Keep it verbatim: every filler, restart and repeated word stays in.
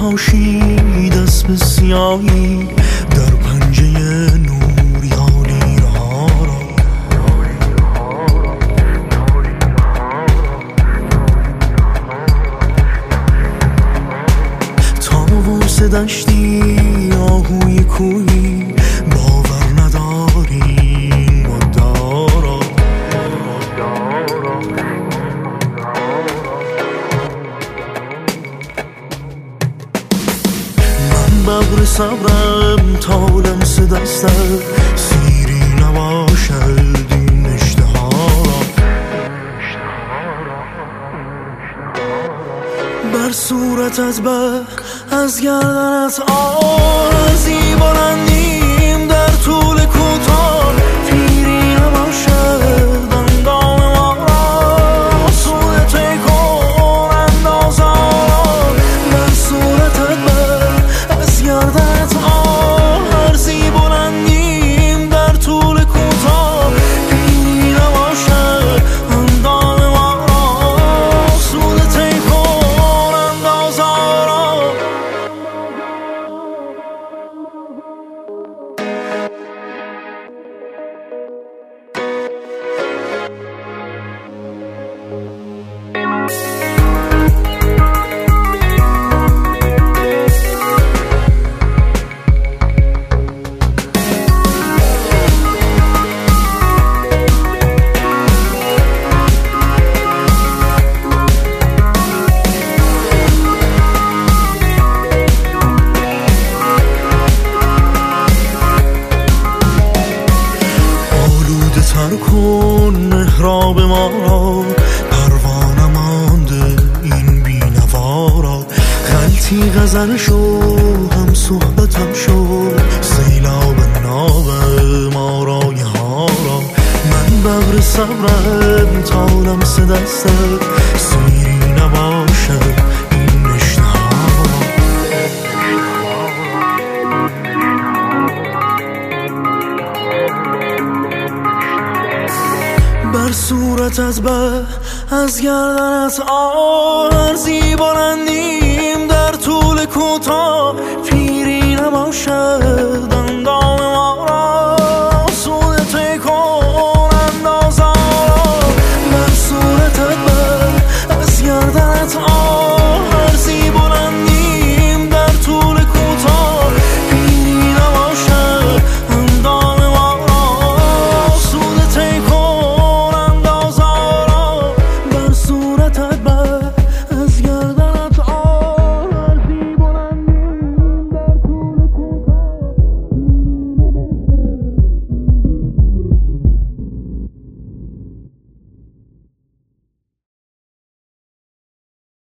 پاشی دست به سیاهی در پنجه نور یا لیرها را. طاووس دشتی آهوی کویی باور نداری مدارا. من ببر صبرم تا لمس دستت سیری نباشد این اشتها را. بر صورتت بر از گردنت آرزی بلندیم در طول کوتاه پیری نباشد اندام ما را. سود تی کن اندازه بر صورتت بر از گردنت آرزی بلندیم در طول کوتاه پیری نباشد اندام ما را. سود تی کن اندازه تر کن محراب ما را. پروانه مانده این بینوا را. غلطی غزل شو هم صحبتم شو سیلاب ناب ما رای ها را. من ببر صبرم تا لمس دستت سیری نباشد این اشتها را. بر صورتت بر از گردنت آرزی بلندی